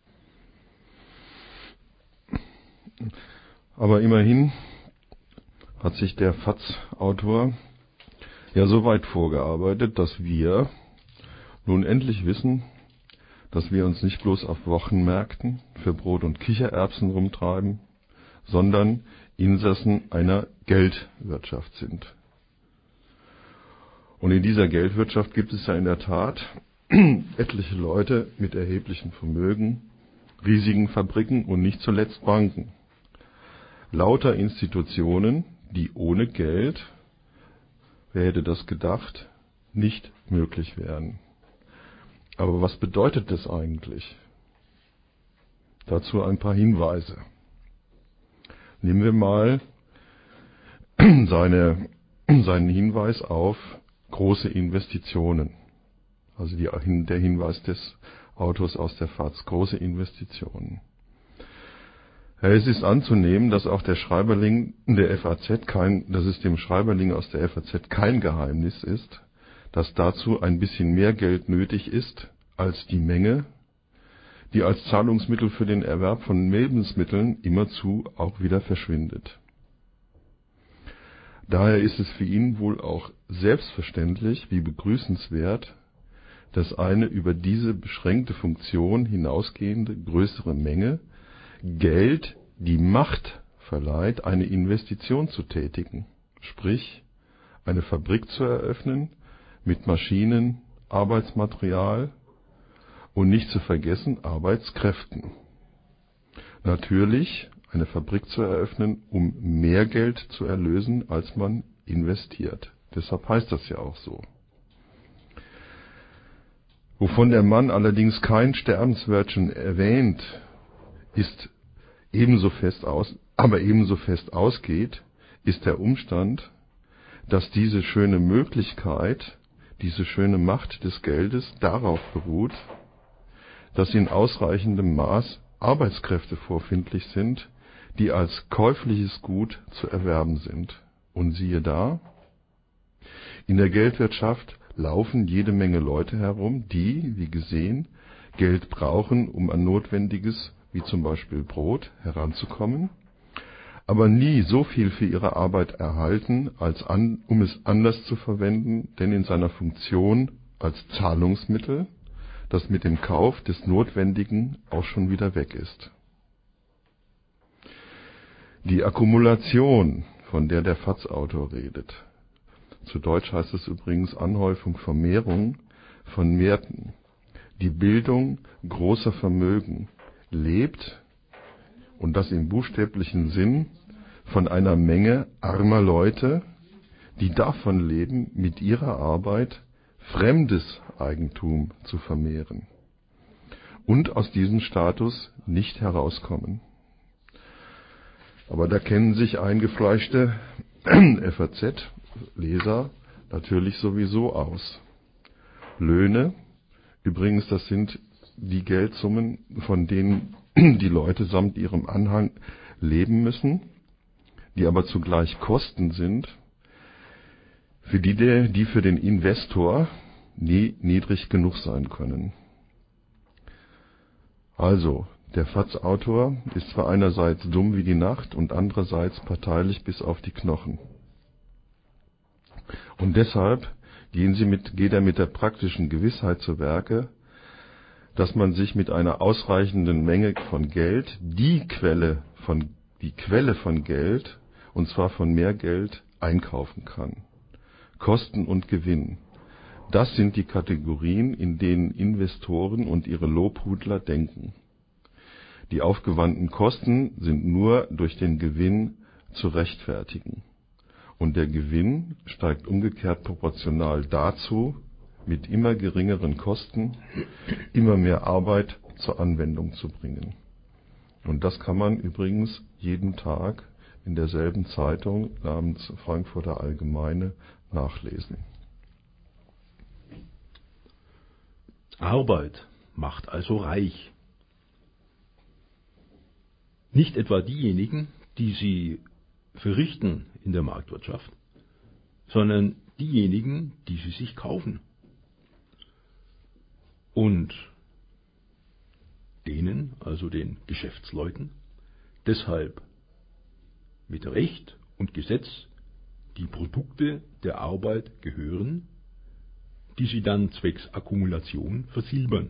S2: Aber immerhin hat sich der FAZ-Autor ja so weit vorgearbeitet, dass wir nun endlich wissen, dass wir uns nicht bloß auf Wochenmärkten für Brot und Kichererbsen rumtreiben, sondern Insassen einer Geldwirtschaft sind. Und in dieser Geldwirtschaft gibt es ja in der Tat etliche Leute mit erheblichem Vermögen, riesigen Fabriken und nicht zuletzt Banken. Lauter Institutionen, die ohne Geld, wer hätte das gedacht, nicht möglich wären. Aber was bedeutet das eigentlich? Dazu ein paar Hinweise. Nehmen wir mal seinen Hinweis auf große Investitionen. Also der Hinweis des Autors aus der FAZ, große Investitionen. Es ist anzunehmen, dass auch der Schreiberling der FAZ dass es dem Schreiberling aus der FAZ kein Geheimnis ist, dass dazu ein bisschen mehr Geld nötig ist als die Menge, die als Zahlungsmittel für den Erwerb von Lebensmitteln immerzu auch wieder verschwindet. Daher ist es für ihn wohl auch selbstverständlich wie begrüßenswert, dass eine über diese beschränkte Funktion hinausgehende größere Menge Geld die Macht verleiht, eine Investition zu tätigen, sprich eine Fabrik zu eröffnen mit Maschinen, Arbeitsmaterial und nicht zu vergessen Arbeitskräften. Natürlich eine Fabrik zu eröffnen, um mehr Geld zu erlösen, als man investiert. Deshalb heißt das ja auch so. Wovon der Mann allerdings kein Sterbenswörtchen erwähnt, ebenso fest ausgeht, ist der Umstand, dass diese schöne Möglichkeit, diese schöne Macht des Geldes darauf beruht, dass in ausreichendem Maß Arbeitskräfte vorfindlich sind, die als käufliches Gut zu erwerben sind. Und siehe da, in der Geldwirtschaft laufen jede Menge Leute herum, die, wie gesehen, Geld brauchen, um an Notwendiges, wie zum Beispiel Brot, heranzukommen, aber nie so viel für ihre Arbeit erhalten, um es anders zu verwenden, denn in seiner Funktion als Zahlungsmittel, das mit dem Kauf des Notwendigen auch schon wieder weg ist. Die Akkumulation, von der der FAZ-Autor redet, zu Deutsch heißt es übrigens Anhäufung, Vermehrung von Werten, die Bildung großer Vermögen, lebt, und das im buchstäblichen Sinn, von einer Menge armer Leute, die davon leben, mit ihrer Arbeit fremdes Eigentum zu vermehren und aus diesem Status nicht herauskommen. Aber da kennen sich FAZ-Leser natürlich sowieso aus. Löhne, übrigens, das sind die Geldsummen, von denen die Leute samt ihrem Anhang leben müssen, die aber zugleich Kosten sind, für die für den Investor nie niedrig genug sein können. Also, der FAZ-Autor ist zwar einerseits dumm wie die Nacht und andererseits parteilich bis auf die Knochen. Und deshalb geht er mit der praktischen Gewissheit zu Werke, dass man sich mit einer ausreichenden Menge von Geld die Quelle von Geld, und zwar von mehr Geld, einkaufen kann. Kosten und Gewinn. Das sind die Kategorien, in denen Investoren und ihre Lobhudler denken. Die aufgewandten Kosten sind nur durch den Gewinn zu rechtfertigen. Und der Gewinn steigt umgekehrt proportional dazu, mit immer geringeren Kosten immer mehr Arbeit zur Anwendung zu bringen. Und das kann man übrigens jeden Tag in derselben Zeitung namens Frankfurter Allgemeine nachlesen.
S1: Arbeit macht also reich. Nicht etwa diejenigen, die sie verrichten in der Marktwirtschaft, sondern diejenigen, die sie sich kaufen. Und denen, also den Geschäftsleuten, deshalb mit Recht und Gesetz die Produkte der Arbeit gehören, die sie dann zwecks Akkumulation versilbern.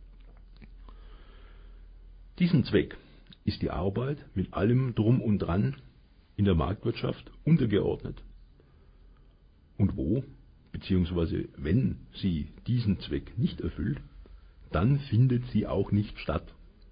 S1: Diesem Zweck ist die Arbeit mit allem Drum und Dran in der Marktwirtschaft untergeordnet. Und wo, beziehungsweise wenn sie diesen Zweck nicht erfüllt, dann findet sie auch nicht statt.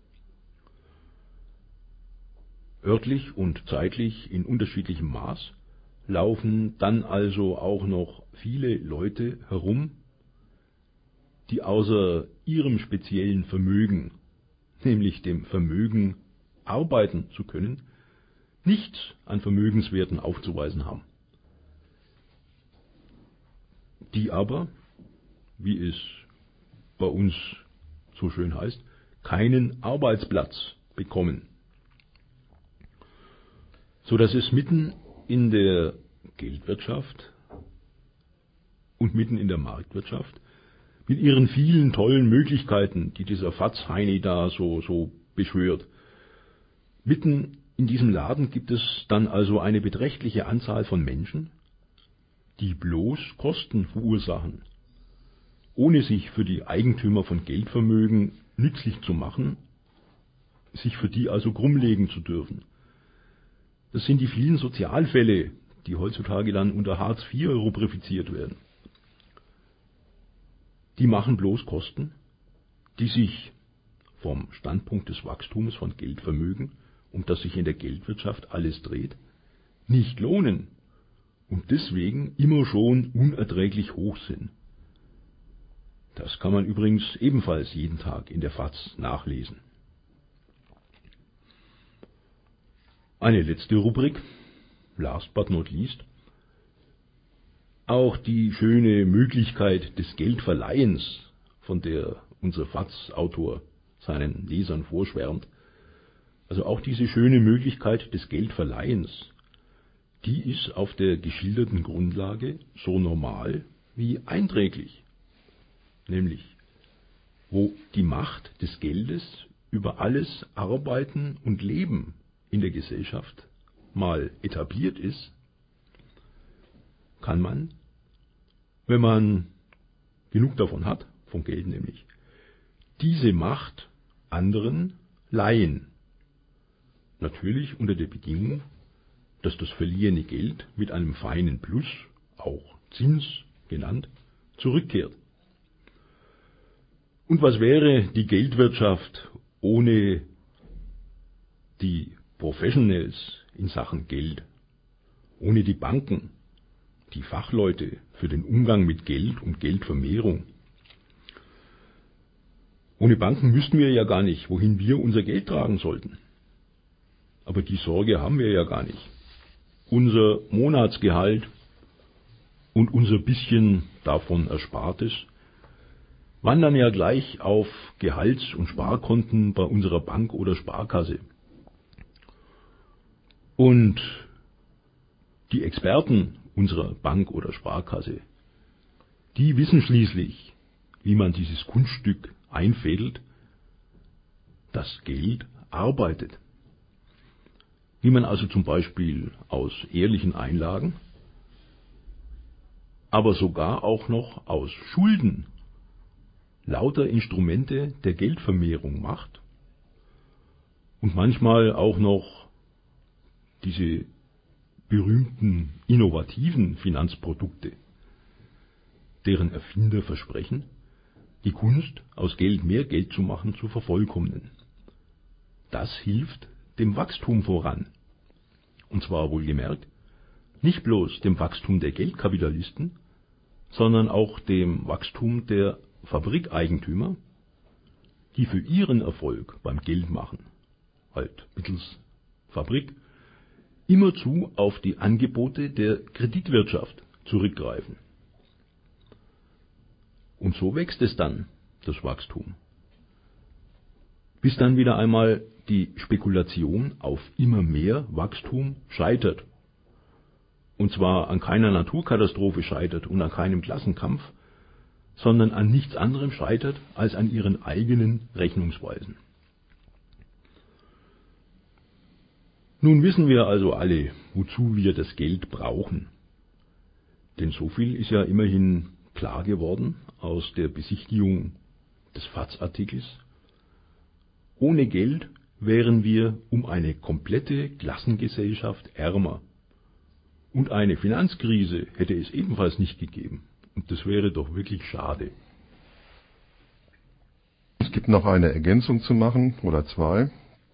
S1: Örtlich und zeitlich in unterschiedlichem Maß laufen dann also auch noch viele Leute herum, die außer ihrem speziellen Vermögen, nämlich dem Vermögen, arbeiten zu können, nichts an Vermögenswerten aufzuweisen haben. Die aber, wie es bei uns so schön heißt, keinen Arbeitsplatz bekommen, so dass es mitten in der Geldwirtschaft und mitten in der Marktwirtschaft mit ihren vielen tollen Möglichkeiten, die dieser FAZ-Heini da so beschwört, mitten in diesem Laden gibt es dann also eine beträchtliche Anzahl von Menschen, die bloß Kosten verursachen, ohne sich für die Eigentümer von Geldvermögen nützlich zu machen, sich für die also krummlegen zu dürfen. Das sind die vielen Sozialfälle, die heutzutage dann unter Hartz IV rubrifiziert werden. Die machen bloß Kosten, die sich vom Standpunkt des Wachstums von Geldvermögen, um das sich in der Geldwirtschaft alles dreht, nicht lohnen und deswegen immer schon unerträglich hoch sind. Das kann man übrigens ebenfalls jeden Tag in der FAZ nachlesen. Eine letzte Rubrik, last but not least. Auch die schöne Möglichkeit des Geldverleihens, von der unser FAZ-Autor seinen Lesern vorschwärmt, also auch diese schöne Möglichkeit des Geldverleihens, die ist auf der geschilderten Grundlage so normal wie einträglich. Nämlich, wo die Macht des Geldes über alles Arbeiten und Leben in der Gesellschaft mal etabliert ist, kann man, wenn man genug davon hat, vom Geld nämlich, diese Macht anderen leihen. Natürlich unter der Bedingung, dass das verliehene Geld mit einem feinen Plus, auch Zins genannt, zurückkehrt. Und was wäre die Geldwirtschaft ohne die Professionals in Sachen Geld, ohne die Banken, die Fachleute für den Umgang mit Geld und Geldvermehrung? Ohne Banken wüssten wir ja gar nicht, wohin wir unser Geld tragen sollten. Aber die Sorge haben wir ja gar nicht. Unser Monatsgehalt und unser bisschen davon Erspartes wandern ja gleich auf Gehalts- und Sparkonten bei unserer Bank oder Sparkasse. Und die Experten unserer Bank oder Sparkasse, die wissen schließlich, wie man dieses Kunststück einfädelt. Das Geld arbeitet. Wie man also zum Beispiel aus ehrlichen Einlagen, aber sogar auch noch aus Schulden lauter Instrumente der Geldvermehrung macht und manchmal auch noch diese berühmten innovativen Finanzprodukte, deren Erfinder versprechen, die Kunst, aus Geld mehr Geld zu machen, zu vervollkommnen. Das hilft dem Wachstum voran. Und zwar wohlgemerkt, nicht bloß dem Wachstum der Geldkapitalisten, sondern auch dem Wachstum der Fabrikeigentümer, die für ihren Erfolg beim Geldmachen, halt mittels Fabrik, immerzu auf die Angebote der Kreditwirtschaft zurückgreifen. Und so wächst es dann, das Wachstum. Bis dann wieder einmal die Spekulation auf immer mehr Wachstum scheitert. Und zwar an keiner Naturkatastrophe scheitert und an keinem Klassenkampf, sondern an nichts anderem scheitert als an ihren eigenen Rechnungsweisen. Nun wissen wir also alle, wozu wir das Geld brauchen. Denn so viel ist ja immerhin klar geworden aus der Besichtigung des FAZ-Artikels. Ohne Geld wären wir um eine komplette Klassengesellschaft ärmer. Und eine Finanzkrise hätte es ebenfalls nicht gegeben. Und das wäre doch wirklich schade.
S2: Es gibt noch eine Ergänzung zu machen, oder zwei.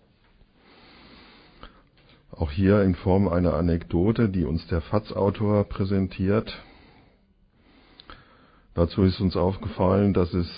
S2: Auch hier in Form einer Anekdote, die uns der FAZ-Autor präsentiert. Dazu ist uns aufgefallen, dass es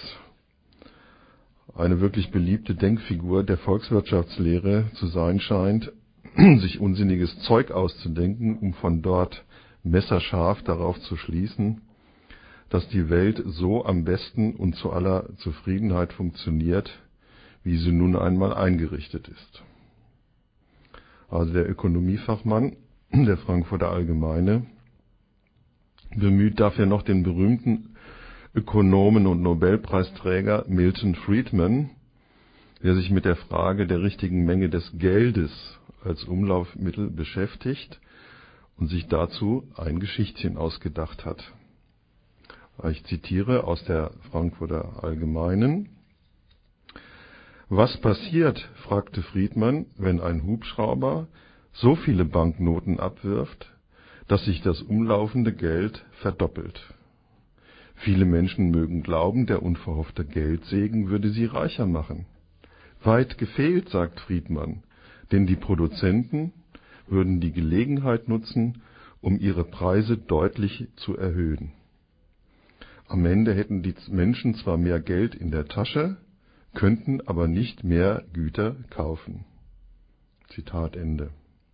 S2: eine wirklich beliebte Denkfigur der Volkswirtschaftslehre zu sein scheint, sich unsinniges Zeug auszudenken, um von dort messerscharf darauf zu schließen, dass die Welt so am besten und zu aller Zufriedenheit funktioniert, wie sie nun einmal eingerichtet ist. Also der Ökonomiefachmann der Frankfurter Allgemeine bemüht dafür noch den berühmten Ökonomen und Nobelpreisträger Milton Friedman, der sich mit der Frage der richtigen Menge des Geldes als Umlaufmittel beschäftigt und sich dazu ein Geschichtchen ausgedacht hat. Ich zitiere aus der Frankfurter Allgemeinen. Was passiert, fragte Friedman, wenn ein Hubschrauber so viele Banknoten abwirft, dass sich das umlaufende Geld verdoppelt? Viele Menschen mögen glauben, der unverhoffte Geldsegen würde sie reicher machen. Weit gefehlt, sagt Friedman, denn die Produzenten würden die Gelegenheit nutzen, um ihre Preise deutlich zu erhöhen. Am Ende hätten die Menschen zwar mehr Geld in der Tasche, könnten aber nicht mehr Güter kaufen. Zitat Ende.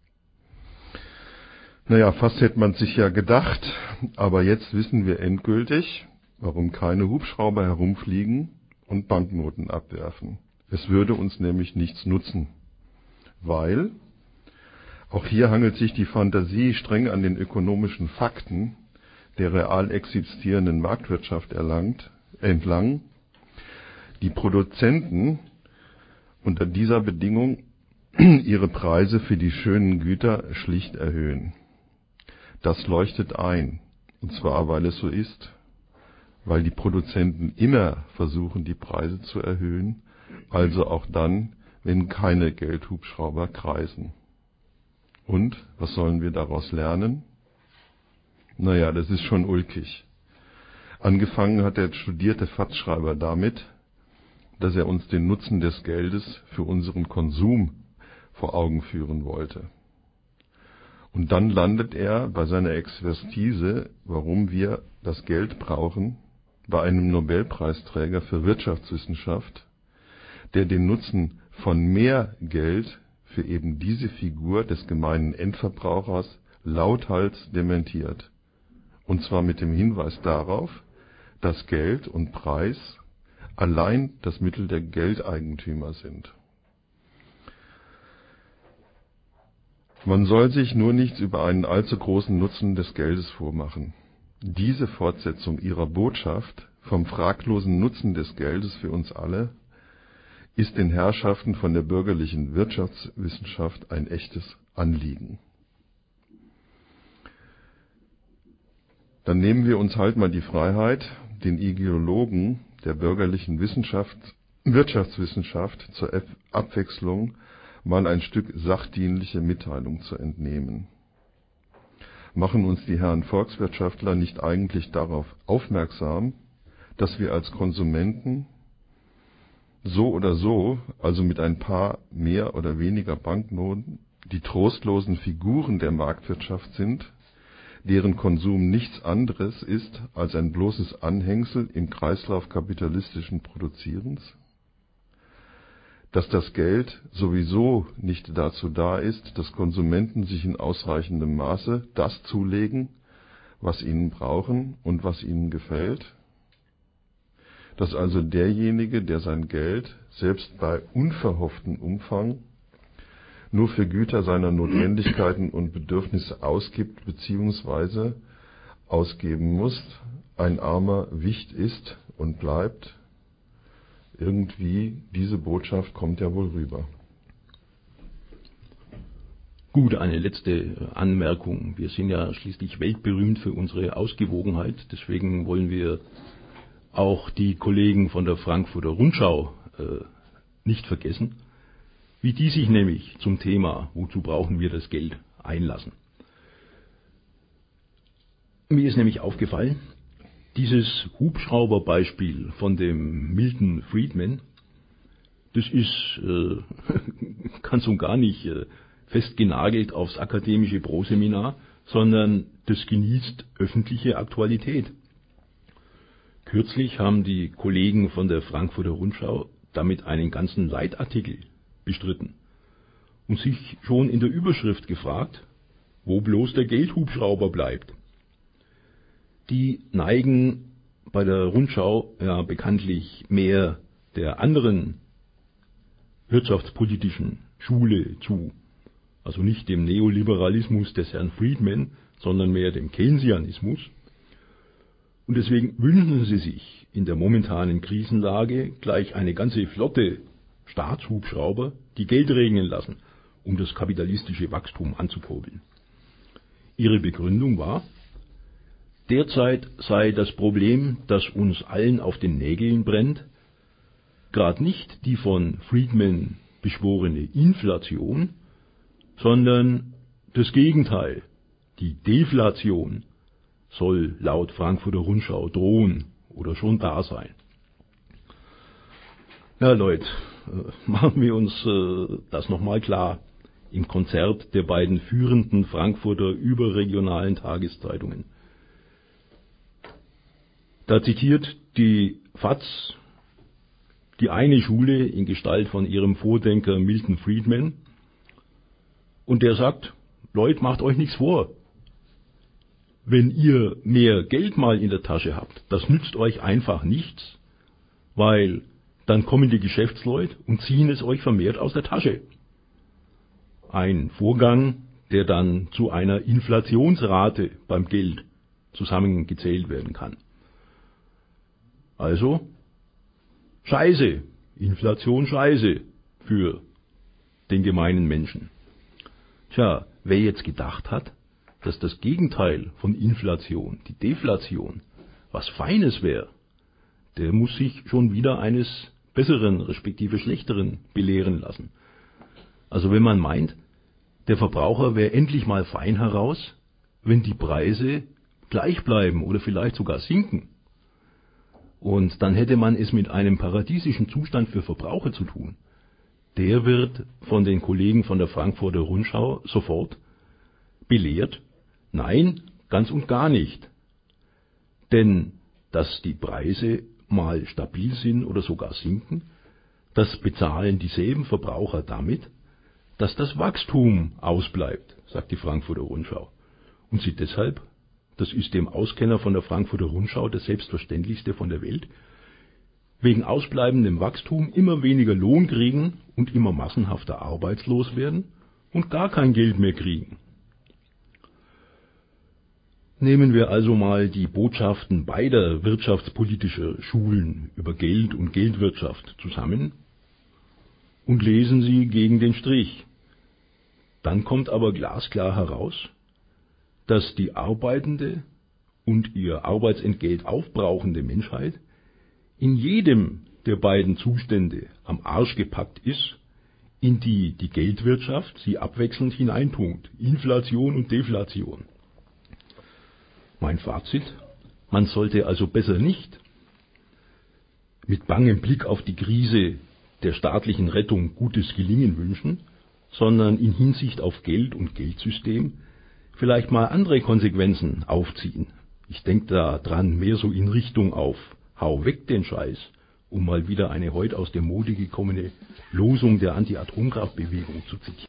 S2: Naja, fast hätte man sich ja gedacht, aber jetzt wissen wir endgültig, warum keine Hubschrauber herumfliegen und Banknoten abwerfen. Es würde uns nämlich nichts nutzen, weil auch hier hangelt sich die Fantasie streng an den ökonomischen Fakten der real existierenden Marktwirtschaft entlang. Die Produzenten unter dieser Bedingung ihre Preise für die schönen Güter schlicht erhöhen. Das leuchtet ein, und zwar weil es so ist, weil die Produzenten immer versuchen, die Preise zu erhöhen, also auch dann, wenn keine Geldhubschrauber kreisen. Und was sollen wir daraus lernen? Naja, das ist schon ulkig. Angefangen hat der studierte FAZ-Schreiber damit, dass er uns den Nutzen des Geldes für unseren Konsum vor Augen führen wollte. Und dann landet er bei seiner Expertise, warum wir das Geld brauchen, bei einem Nobelpreisträger für Wirtschaftswissenschaft, der den Nutzen von mehr Geld für eben diese Figur des gemeinen Endverbrauchers lauthals dementiert. Und zwar mit dem Hinweis darauf, dass Geld und Preis allein das Mittel der Geldeigentümer sind. Man soll sich nur nichts über einen allzu großen Nutzen des Geldes vormachen. Diese Fortsetzung ihrer Botschaft vom fraglosen Nutzen des Geldes für uns alle ist den Herrschaften von der bürgerlichen Wirtschaftswissenschaft ein echtes Anliegen. Dann nehmen wir uns halt mal die Freiheit, den Ideologen der bürgerlichen Wirtschaftswissenschaft zur Abwechslung mal ein Stück sachdienliche Mitteilung zu entnehmen. Machen uns die Herren Volkswirtschaftler nicht eigentlich darauf aufmerksam, dass wir als Konsumenten so oder so, also mit ein paar mehr oder weniger Banknoten, die trostlosen Figuren der Marktwirtschaft sind, deren Konsum nichts anderes ist als ein bloßes Anhängsel im Kreislauf kapitalistischen Produzierens? Dass das Geld sowieso nicht dazu da ist, dass Konsumenten sich in ausreichendem Maße das zulegen, was ihnen brauchen und was ihnen gefällt? Dass also derjenige, der sein Geld, selbst bei unverhofftem Umfang, nur für Güter seiner Notwendigkeiten und Bedürfnisse ausgibt bzw. ausgeben muss, ein armer Wicht ist und bleibt? Irgendwie, diese Botschaft kommt ja wohl rüber.
S1: Gut, eine letzte Anmerkung. Wir sind ja schließlich weltberühmt für unsere Ausgewogenheit. Deswegen wollen wir auch die Kollegen von der Frankfurter Rundschau nicht vergessen, wie die sich nämlich zum Thema, wozu brauchen wir das Geld, einlassen. Mir ist nämlich aufgefallen, dieses Hubschrauberbeispiel von dem Milton Friedman, das ist ganz und gar nicht festgenagelt aufs akademische Proseminar, sondern das genießt öffentliche Aktualität. Kürzlich haben die Kollegen von der Frankfurter Rundschau damit einen ganzen Leitartikel bestritten und sich schon in der Überschrift gefragt, wo bloß der Geldhubschrauber bleibt. Die neigen bei der Rundschau ja bekanntlich mehr der anderen wirtschaftspolitischen Schule zu, also nicht dem Neoliberalismus des Herrn Friedman, sondern mehr dem Keynesianismus. Und deswegen wünschen sie sich in der momentanen Krisenlage gleich eine ganze Flotte Staatshubschrauber, die Geld regnen lassen, um das kapitalistische Wachstum anzukurbeln. Ihre Begründung war, derzeit sei das Problem, das uns allen auf den Nägeln brennt, gerade nicht die von Friedman beschworene Inflation, sondern das Gegenteil, die Deflation soll laut Frankfurter Rundschau drohen oder schon da sein. Ja, Leute, machen wir uns das nochmal klar im Konzert der beiden führenden Frankfurter überregionalen Tageszeitungen. Da zitiert die FAZ die eine Schule in Gestalt von ihrem Vordenker Milton Friedman und der sagt, Leute, macht euch nichts vor. Wenn ihr mehr Geld mal in der Tasche habt, das nützt euch einfach nichts, weil dann kommen die Geschäftsleute und ziehen es euch vermehrt aus der Tasche. Ein Vorgang, der dann zu einer Inflationsrate beim Geld zusammengezählt werden kann. Also, Scheiße, Inflation Scheiße für den gemeinen Menschen. Tja, wer jetzt gedacht hat, dass das Gegenteil von Inflation, die Deflation, was Feines wäre, der muss sich schon wieder eines Besseren, respektive Schlechteren belehren lassen. Also wenn man meint, der Verbraucher wäre endlich mal fein heraus, wenn die Preise gleich bleiben oder vielleicht sogar sinken. Und dann hätte man es mit einem paradiesischen Zustand für Verbraucher zu tun. Der wird von den Kollegen von der Frankfurter Rundschau sofort belehrt, nein, ganz und gar nicht. Denn dass die Preise mal stabil sind oder sogar sinken, das bezahlen dieselben Verbraucher damit, dass das Wachstum ausbleibt, sagt die Frankfurter Rundschau. Und sie deshalb, das ist dem Auskenner von der Frankfurter Rundschau das Selbstverständlichste von der Welt, wegen ausbleibendem Wachstum immer weniger Lohn kriegen und immer massenhafter arbeitslos werden und gar kein Geld mehr kriegen. Nehmen wir also mal die Botschaften beider wirtschaftspolitischer Schulen über Geld und Geldwirtschaft zusammen und lesen sie gegen den Strich. Dann kommt aber glasklar heraus, dass die arbeitende und ihr Arbeitsentgelt aufbrauchende Menschheit in jedem der beiden Zustände am Arsch gepackt ist, in die die Geldwirtschaft sie abwechselnd hineintunkt, Inflation und Deflation. Mein Fazit: Man sollte also besser nicht mit bangem Blick auf die Krise der staatlichen Rettung gutes Gelingen wünschen, sondern in Hinsicht auf Geld und Geldsystem vielleicht mal andere Konsequenzen aufziehen. Ich denke da dran mehr so in Richtung auf Hau weg den Scheiß, um mal wieder eine heute aus der Mode gekommene Losung der Anti-Atomkraftbewegung zu zitieren.